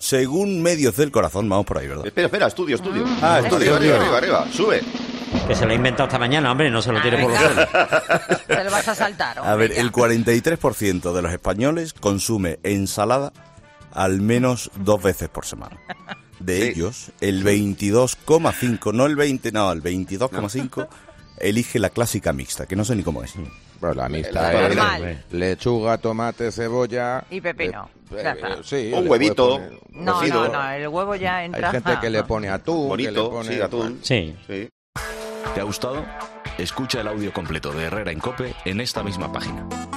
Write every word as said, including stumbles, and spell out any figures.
según medios del corazón, vamos por ahí, ¿verdad? Espera, espera, estudio, estudio. Ah, estudio, arriba, estudio. arriba, arriba, arriba, sube. Que se lo ha inventado esta mañana, hombre, no se lo tire por los suelos. Te lo vas a saltar, hombre, A ver, ya. el cuarenta y tres por ciento de los españoles consume ensalada al menos dos veces por semana. De Sí. ellos, el veintidós coma cinco, no el veinte, no, el veintidós coma cinco elige la clásica mixta, que no sé ni cómo es. Bueno, la mixta La es normal. lechuga, tomate, cebolla... Y pepino. eh, Ya eh, está. sí, Un le huevito. puedes poner- No, cocido. no, no, el huevo ya entra. Hay gente que le pone atún, que le Bonito, pone... sí, atún. Sí. Sí. ¿Te ha gustado? Escucha el audio completo de Herrera en COPE en esta misma página.